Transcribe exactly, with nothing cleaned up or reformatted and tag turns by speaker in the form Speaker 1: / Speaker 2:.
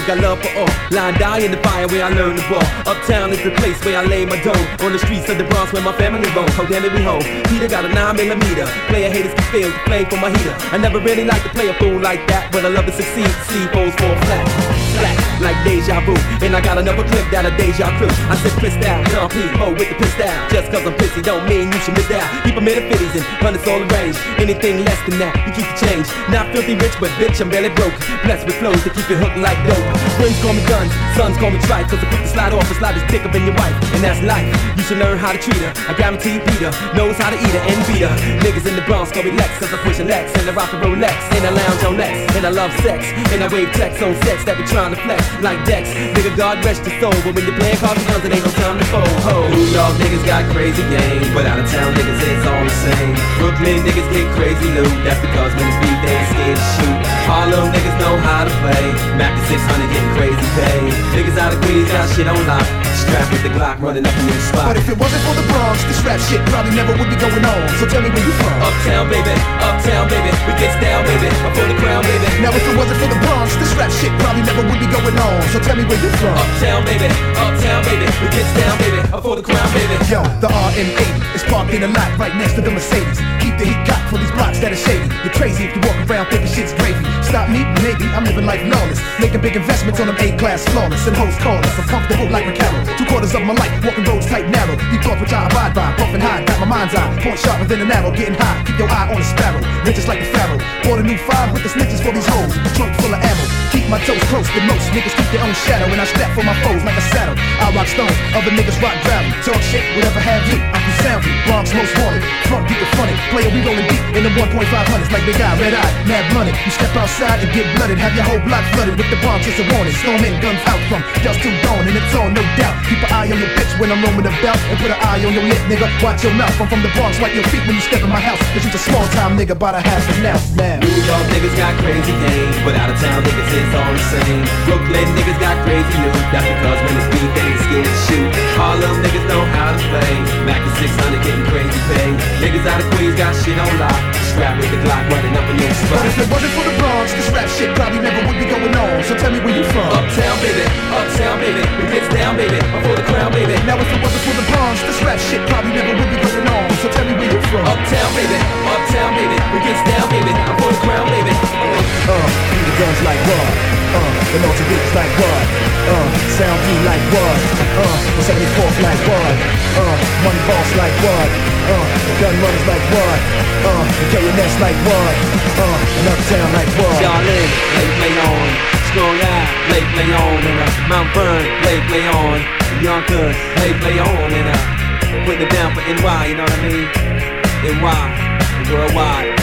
Speaker 1: got love for all. Line die in the fire where I learn the ball. Uptown is the place where I lay my dome. On the streets of the Bronx where my family roam. Oh damn it, we home. Peter got a nine millimeter. Player haters can feel the flame from my heater. I never really like to play a fool like that, but I love to succeed. C fours fall flat, flat like deja vu. And I got another clip that a deja crew. I said pissed out, John P. Mo with the pissed out. Just cause I'm pissy don't mean you should miss out. Keep a minute fifties and hundreds all arranged. Anything less than that, you keep the change. Not filthy rich, but bitch, I'm barely broke. Blessed with flows to keep it hooked like dope. Friends call me guns, sons call me tripe. Cause I put the slide off and slide his dick up in your wife. And that's life, you should learn how to treat her. I guarantee Peter knows how to eat her and beat her. Niggas in the Bronx call me Lex, cause I'm pushing Lex. And I rock a Rolex, and I lounge on Lex. And I love sex, and I wave text on sex that we trying to flex. Like Dex, nigga God rest your soul. But when you're playing cards and guns, it ain't no time to fold. Ho. New York niggas got crazy game, but out of town niggas it's all the same. Brooklyn niggas get crazy loot, that's because when it's beat they ain't scared to shoot. Harlem niggas know how to play, Mac to six hundred getting crazy pay. Niggas out of Queens got shit on lock, strapped with the Glock running up in your spot.
Speaker 2: But if it wasn't for the Bronx, this rap shit probably never would be going on. So tell me where you from.
Speaker 1: Uptown baby, uptown baby, we get down baby, I'm for the crown baby.
Speaker 2: Now if it wasn't for the Bronx, this rap shit probably never would be going on. So tell me where you from.
Speaker 1: Uptown baby, uptown baby, we get down baby, I'm for the crown baby.
Speaker 2: Yo, the R M eighty is parked in a lot right next to the Mercedes. Keep the heat cocked for these blocks that are shady. You're crazy if you walk around thinking shit's gravy. Stop me, maybe, I'm living life lawless. Making big investments on them A-class flawless. And hoes call us, I'm comfortable like McCarroll. Two quarters of my life, walking roads tight narrow. You thought which I abide by, buff and high, got my mind's eye. Point sharper than an arrow, getting high. Keep your eye on the sparrow, riches like the pharaoh. Bought a new five with the snitches for these hoes. Trunk full of ammo, keep my toes close to most. Niggas keep their own shadow, and I strap for my foes like a saddle. I rock stone, other niggas rock gravel. Talk shit, whatever have you, I can sound you. Bronx most wanted, front get the funny. Player, we rolling deep in the one point five hundreds like big eye, red eye, mad blunted. You step outside and get blooded, have your whole block flooded with the Bronx as a warning. Storm in, guns out from just till dawn, and it's on, no doubt. Keep an eye on your bitch when I'm roaming the belt, and put an eye on your lip, nigga. Watch your mouth, I'm from the Bronx, wipe your feet when you step in my house. Cause you's a small time nigga, by the half an ounce, man.
Speaker 1: New York niggas got crazy game, but out of town niggas it's all the same. Brooklyn niggas got crazy loot, that's because when it's beat they ain't scared to shoot. Harlem niggas know how to play, Mac to six hundred getting crazy pay. Niggas out of Queens got shit on lock, strapped with the Glock running up in your spot.
Speaker 2: But if it wasn't for the Bronx, this rap shit probably never would be going on. So tell me where you from.
Speaker 1: Uptown baby, uptown baby, we get down baby, I'm for the crown baby.
Speaker 2: Now if it wasn't for the Bronx, this rap shit probably never would be going on. So tell me where you from.
Speaker 1: Uptown baby, uptown baby, we get down baby, I'm for the crown baby.
Speaker 2: Uh, the guns like what? Uh, the notes of beats like what? Uh, sound you like what? Uh, the seventy-fourth like what? Uh, money boss like what? Uh, the gun runners like what? Uh, the K N S like what? Uh, and Uptown like what?
Speaker 1: Charlene, play play on, Strong Eye, play play on, and uh, Mount Vernon, play play on, Yonkers, play play on, and uh, putting it down for N Y, you know what I mean? N Y, worldwide.